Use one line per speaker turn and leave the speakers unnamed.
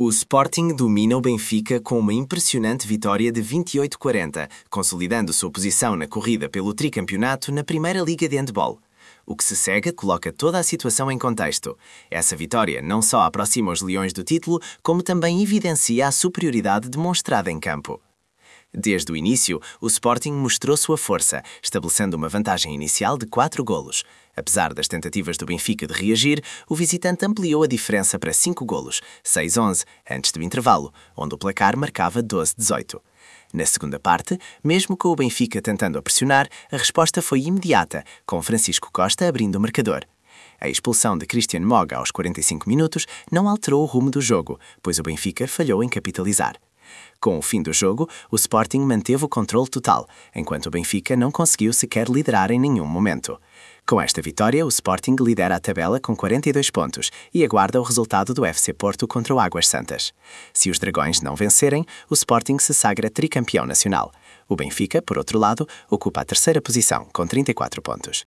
O Sporting domina o Benfica com uma impressionante vitória de 28-40, consolidando sua posição na corrida pelo tricampeonato na Primeira Liga de Handball. O que se segue coloca toda a situação em contexto. Essa vitória não só aproxima os Leões do título, como também evidencia a superioridade demonstrada em campo. Desde o início, o Sporting mostrou sua força, estabelecendo uma vantagem inicial de 4 golos. Apesar das tentativas do Benfica de reagir, o visitante ampliou a diferença para 5 golos, 6-11, antes do intervalo, onde o placar marcava 12-18. Na segunda parte, mesmo com o Benfica tentando a pressionar, a resposta foi imediata, com Francisco Costa abrindo o marcador. A expulsão de Christian Moga aos 45 minutos não alterou o rumo do jogo, pois o Benfica falhou em capitalizar. Com o fim do jogo, o Sporting manteve o controle total, enquanto o Benfica não conseguiu sequer liderar em nenhum momento. Com esta vitória, o Sporting lidera a tabela com 42 pontos e aguarda o resultado do FC Porto contra o Águas Santas. Se os Dragões não vencerem, o Sporting se sagra tricampeão nacional. O Benfica, por outro lado, ocupa a terceira posição com 34 pontos.